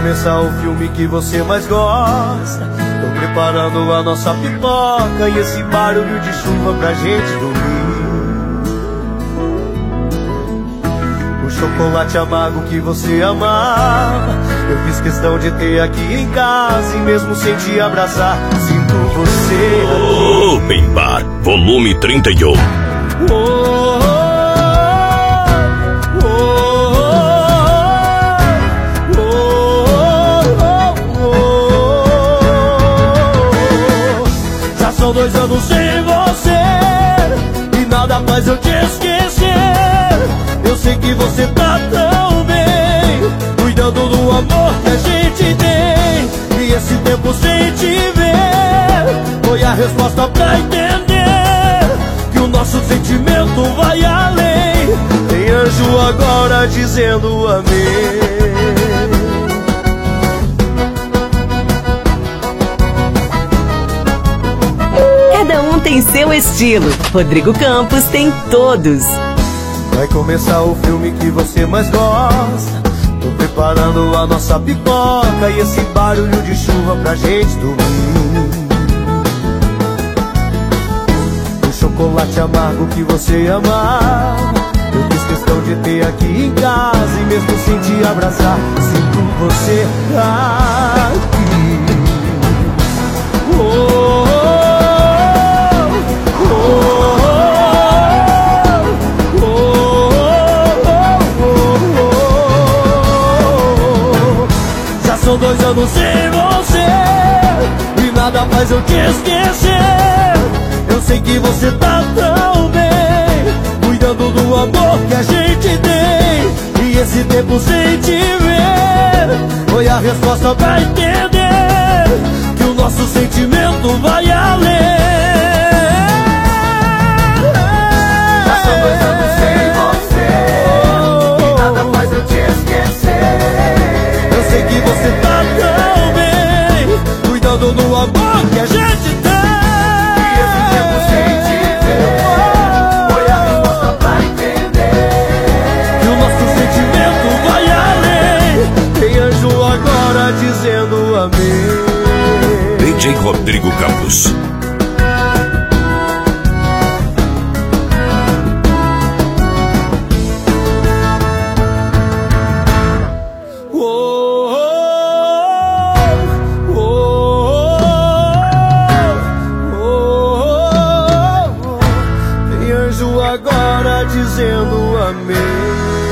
começar o filme que você mais gosta. Tô preparando a nossa pipoca e esse barulho de chuva pra gente dormir. O chocolate amargo que você amava, eu fiz questão de ter aqui em casa. E mesmo sem te abraçar, sinto você aqui. Open Bar, volume 31. São 2 anos sem você e nada faz eu te esquecer. Eu sei que você tá tão bem, cuidando do amor que a gente tem. E esse tempo sem te ver foi a resposta pra entender que o nosso sentimento vai além. Tem anjo agora dizendo amém. Cada um tem seu estilo. Rodrigo Campos tem todos. Vai começar o filme que você mais gosta. Tô preparando a nossa pipoca e esse barulho de chuva pra gente dormir. O chocolate amargo que você amava, eu fiz questão de ter aqui em casa. E mesmo sem te abraçar, sinto você aqui. São 2 anos sem você e nada faz eu te esquecer. Eu sei que você tá tão bem, cuidando do amor que a gente tem. E esse tempo sem te ver foi a resposta pra entender que o nosso sentimento vai além. São 2 anos sem você e nada faz eu te esquecer. Eu sei que você tá tão bem, cuidando do amor que a gente tem. E esse tempo sem te ver foi a resposta pra entender que o nosso sentimento vai além. Tem anjo agora dizendo amém. DJ Rodrigo Campos. Agora dizendo amém.